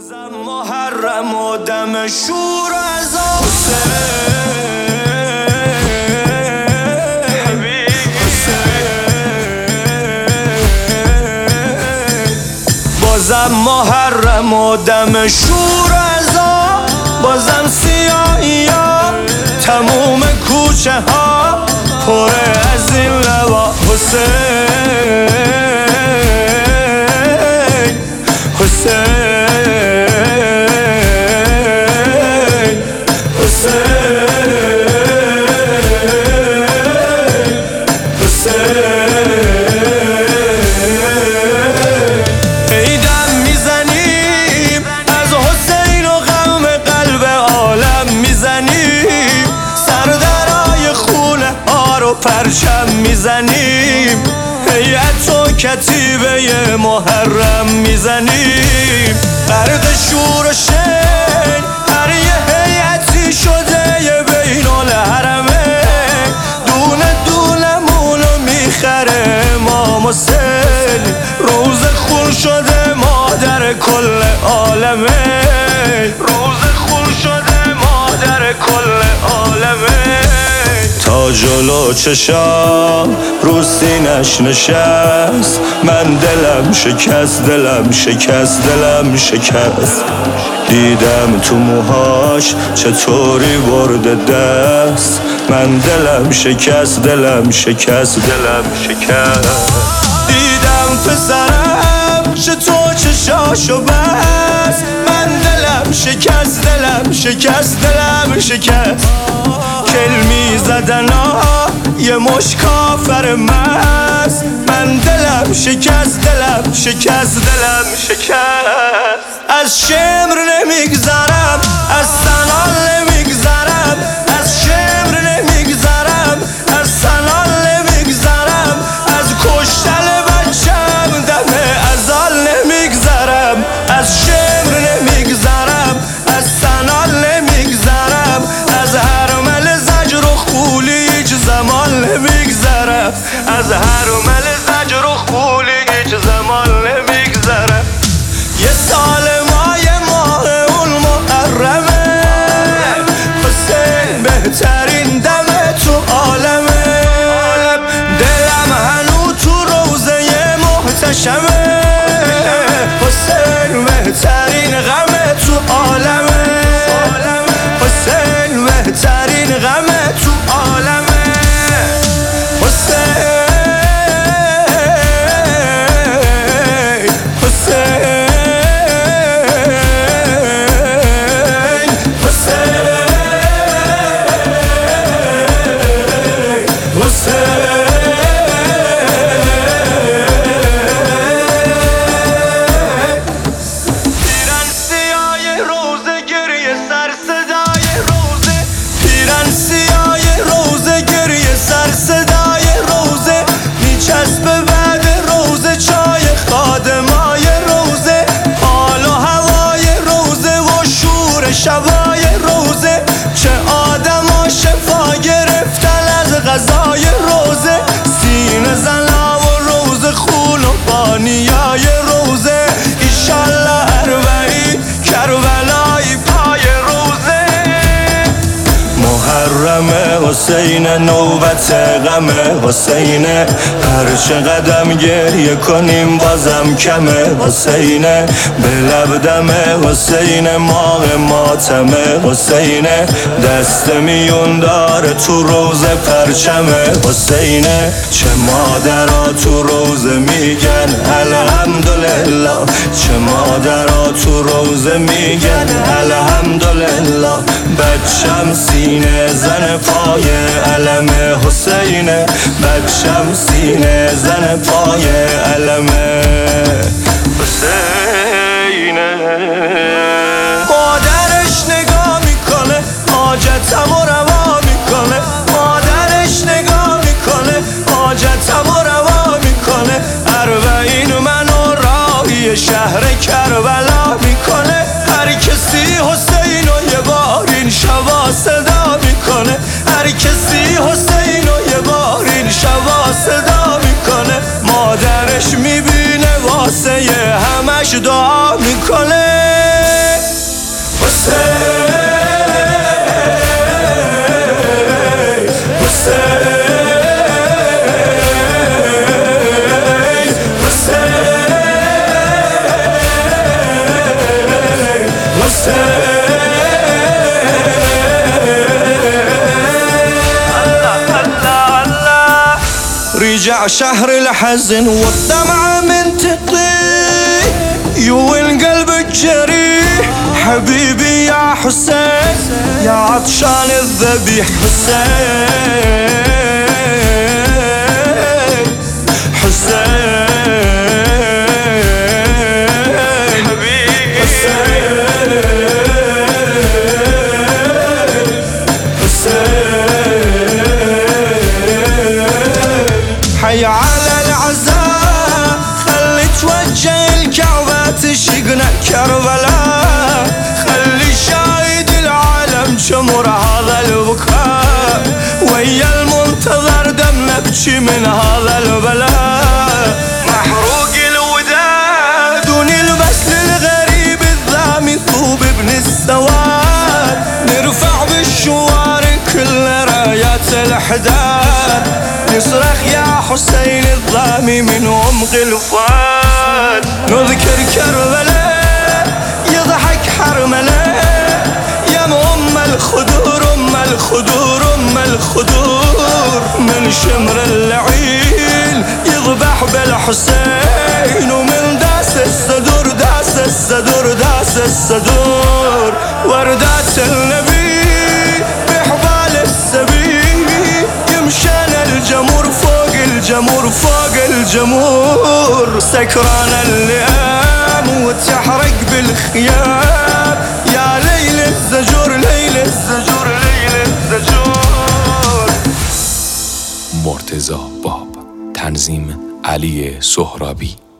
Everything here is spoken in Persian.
بازم محرم و دم شور از بازم محرم و دم شور از بازم سیاهی ها تموم کوچه ها پر از این لبا حسین پرچم میزنیم هیئت و کتیبه محرم میزنیم غرق شور و شین هر یه هیئتی شده یه بین الحرمه دونه دونه مونو میخره امام حسین روز خون شده مادر کل عالمه روز خون شده مادر کل عالمه تا جلو چشام رو سینش نشست من دلم شکست دلم شکست دلم شکست دیدم تو موهاش چطوری برده دست من دلم شکست دلم شکست دلم شکست دیدم پسرم چطور چشاشو بست من دلم شکست دلم شکست دلم شکست کلمی زدن یه مش کافر مست من دلم شکست دلم شکست دلم شکست از شمر نمیگذرم از سنان نمیگذرم از شمر نمیگذرم از سنان نمیگذرم از کشتن بچم دم ازال نمیگذرم از شمر نمیگذرم از سنان نمیگذرم از هرمل زجر و خولی هیچ زمان نمیگذرم از هرمل زجر و خولی هیچ زمان نمیگذرم یه سال ماه اون محرمه حسین بهترین دم تو عالمه دلم هنو تو روزه محتشمه حسین بهترین غم تو عالمه حسین بهترین غم تو عالمه حسین شبای روزه چه آدم شفا گرفتن از غذای روزه سینه زنا و روز خون و بانیای روزه ایشالله اربعی کربلایی پای روزه محرم حسین نوبت غم حسین هر چه قدم گریه کنیم بازم کمه حسین به لب دم حسین ماه ماتم حسین دست میون داره تو روز پرچم حسین چه مادرها تو روز میگن الحمدلله چه مادرها تو روز میگن الحمدلله بچم سینه زن پای علم حسین بچم سینه زن پای علم حسین مادرش نگاه میکنه حاجتم و روا میکنه مادرش نگاه میکنه حاجتم و روا میکنه اربعین منو راهی شهر کربلا میکنه هر کسی حسین و یه بار این شبا صدا میکنه هر کسی حسین و یه بار این شبا صدا میکنه مادرش میبینه واسه همش دعا میکنه ورجع شهر الحزن والدمعة من تطير والقلب الجريح. حبيبي يا حسين يا عطشان الذبيح، حسين حسين حبيبي حي على العزاء، خلي توجه الكعبة تشقنا كربلاء، خلي شاهد العالم جمر هذا البكاء، ويا المنتظر دم نبكي من هذا البلاء. محروق الوداد ونلبس للغريب الذامي ثوب ابن السواد، نرفع بالشوارع كل رايات الحداد، نصرخ يا حسين الظامي من عمق الفؤاد. نذكر كربلاء يضحك حرملاء، يا أم الخدور أم الخدور أم الخدور، من شمر اللعين يذبح بالحسين، ومن داس الصدور داس الصدور داس الصدور، وردات النبي بحبال السبي، يمشان الجمور فوق الجمور فوق الجمور، سكران اللئام وتحرق بالخيام، يا ليل الزجور ليل الزجور ليل الزجور. مرتضی باب، تنظیم علی سهرابی.